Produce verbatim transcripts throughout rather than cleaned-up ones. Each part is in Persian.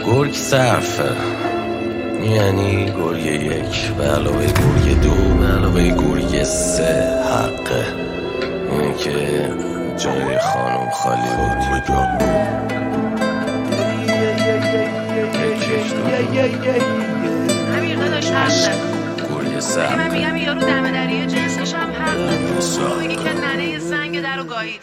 گرگ صرفه، یعنی گرگ یک به علاوه گرگ دو به علاوه گرگ سه حقه. اینه که جای خانم خالی بود. امیر داداش حقه. گرگ صرفه. من میگم یارو دم دریه جنسش هم حقه. میگه که ننه یه زنگ در رو گایید.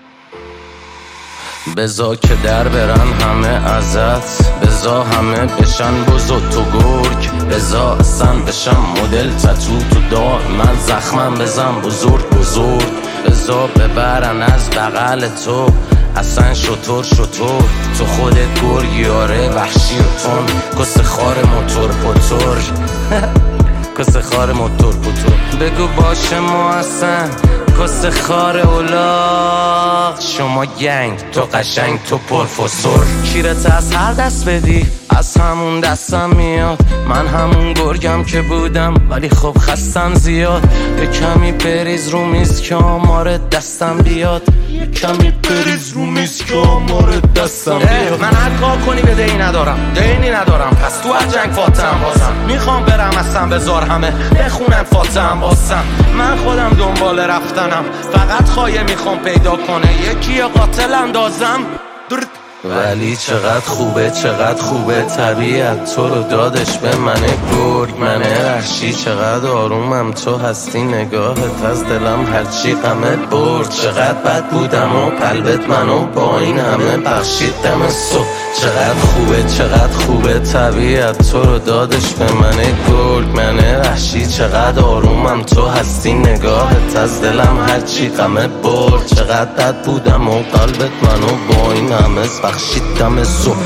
بزا که در برن همه ازت، بزا همه بشن بزرگ تو گرگ، بزا اصلا بشن مدل تتو تو دار من زخمم بزن بزرگ بزرگ، بزا ببرن از بغل تو اصلا شطور شطور تو خودت گرگی آره وحشی و تون کس خار موتور پوتور کس خار موتور پوتور بگو باشه ما اصلا کس خار اولاغ شما گنگ تو قشنگ تو پرفسور کیرت از هر دست بدی از همون دستم میاد من همون گرگم که بودم ولی خب خستم زیاد یه کمی بریز رو میز که آمار دستم بیاد یه کمی بریز رو میز که آمار دستم بیاد من هر کار کنی به دینی ندارم دینی ندارم پس تو هر جنگ فاتحم بازم میخوام برم اصلا بذار همه بخونن فاتحم بازم من خودم دنبال رفتنم فقط خواهی میخوام پیدا کنه یکی قاتل اندازم ولی چقدر خوبه چقدر خوبه طبیعت تو رو دادش به منه گرگ منه وحشی چقدر آرومم تو هستی نگاهت از دلم هرچی غمت برد چقدر بد بودم و قلبت منو با این همه بخشید دم صبح چقدر خوبه چقدر خوبه طبیعت تو رو دادش به منه گرگ منه وحشی چقدر آرومم تو هستی نگاهت از دلم هرچی غمت برد چقدر بد بودم و قلبت منو با این همه بخشیدم صبح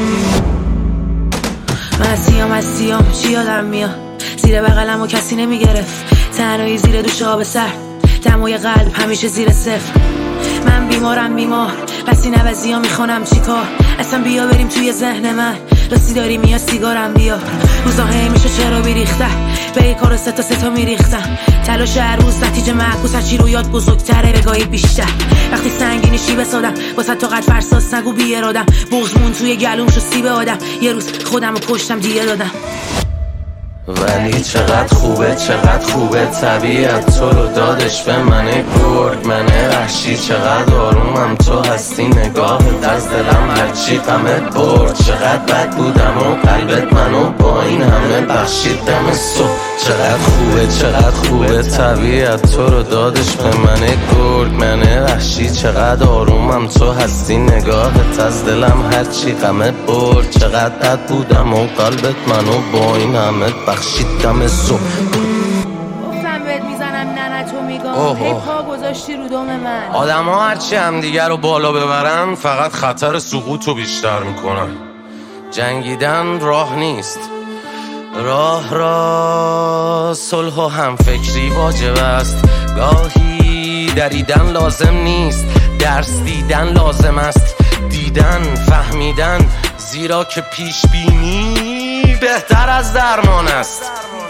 من از سیام از سیام چی یادم میاد زیر بغلم و کسی نمیگرفت تنهایی زیر دوش آب سر دموی قلب همیشه زیر صفر من بیمارم بیمار رسی نوزی ها میخونم چی کار اصلا بیا بریم توی ذهن من رسی داری میاد سیگارم بیا روزا هی میشه چرا بیریخته به یک کارو ستا ستا میریختم تلاش هر روز نتیجه معکوس هرچی رو یاد بزرگتره بگاهی بیشتر وقتی سنگینی شی بسادم واسه تو قد فرساس نگو بی ارادم بغزمون توی گلوم شو سیب آدم یه روز خودم رو کشتم دیگه دادم ولی چقدر خوبه چقدر خوبه طبیعت تو رو دادش به منه گرگ منه وحشی چقدر آرومم تو هستی نگاهت از دلم هرچی غمت برد چقدر بد بودم و قلبت منو با این همه بخشید دم صبح چقدر خوبه چقدر خوبه طبیعت تو رو دادش به منه گرگ منه وحشی چقدر آرومم تو هستی نگاهت از دلم هرچی غمت برد چقدر بد بودم و قلبت منو با این همه بخشیدم صبح گفتم بهت میزنم ننه تو میگم هی پا گذاشتی رو دم من آدم ها هرچی هم دیگر رو بالا ببرن فقط خطر سقوط رو بیشتر میکنن جنگیدن راه نیست راه را صلح و همفکری واجب است گاهی دریدن لازم نیست درس دیدن لازم است دیدن فهمیدن زیرا که پیش بینی بهتر از درمان است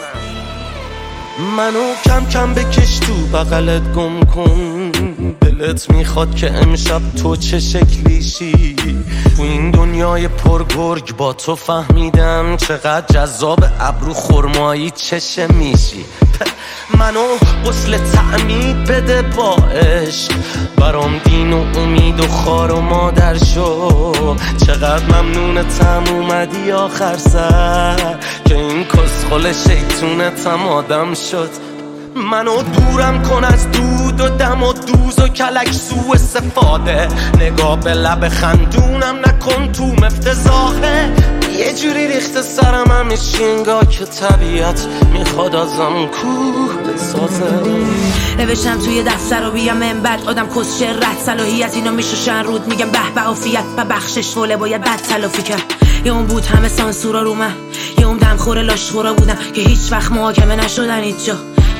منو کم کم بکش تو بغلت گم کن دلت میخواد که امشب تو چه شکلیشی تو این دنیای پرگرگ با تو فهمیدم چقدر جذاب ابرو خرمایی چشه میشی منو غسل تعمید بده با عشق برام دین و امید و خار و مادر شو چقدر ممنونتم اومدی آخر سر که این کسخل شیطونتم آدم شد منو دورم کن از دود و دم و دوز و کلک سو استفاده نگاه به لب خندونم نکن تو مفتزاهه یه جوری ریخته سرم همیشه انگاه که طبیعت میخواد ازم کوه بسازه نوشتم توی دفتر و بیام منبر آدم کسشه رد صلاحیت اینا میشوشن رود میگم به به عافیت و بخشش فوله باید بد تلافی کرد یه اون بود همه سانسورا رو من یه اون دمخور لاشخورا بودم که هیچ وقت محاکمه نشدن هیچ جا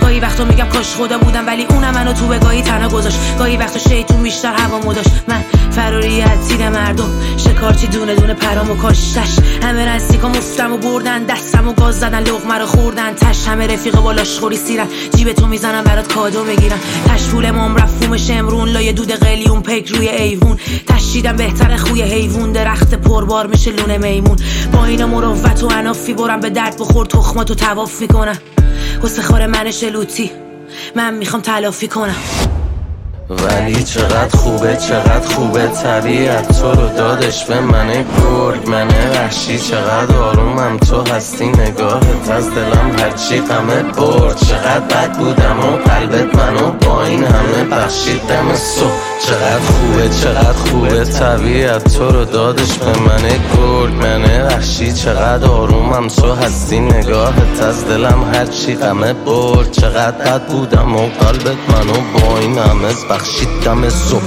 گاهی وقتا میگم کاش خدا بودم ولی اونم منو تو بگاهی تنها گذاشت. گاهی وقتا شیطون بیشتر هوامو داشت. من فراریت تیر مردم شکارچی دونه دونه پرامو کاشتش. همه نزدیکا مفتم و بردن دستم و گاز زدن لقمه رو خوردن تش. همه رفیق بالاش خوری سیرن جیب تو میزنم برات کادو میگیرم تش. پول مام رفوم شمرون لای دود قلیون پک روی ایوون تشیدم بهتر خوی حیوون درخت پربار میشه لونه میمون. با اینا مروت و انافی برم به درد بخور تخماتو طواف میکنم. قصه خور من شلوتی من میخوام تلافی کنم. ولی چقدر خوبه چقدر خوبه طبیعت تو رو دادش به من گرگ. من وحشی چقدر آرومم تو هستی نگاهت از دلم هرچی غمه برد. چقدر بد بودم و قلبت منو با این همه بخشید دم صبح. چقدر خوبه چقدر خوبه طبیعت تو رو دادش به من گرگ. من وحشی چقدر آرومم تو هستی نگاهت از دلم هرچی غمه برد. چقدر بد بودم و قلبت منو با این همه بخشید دم صبح.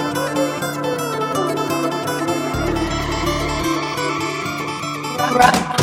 Right.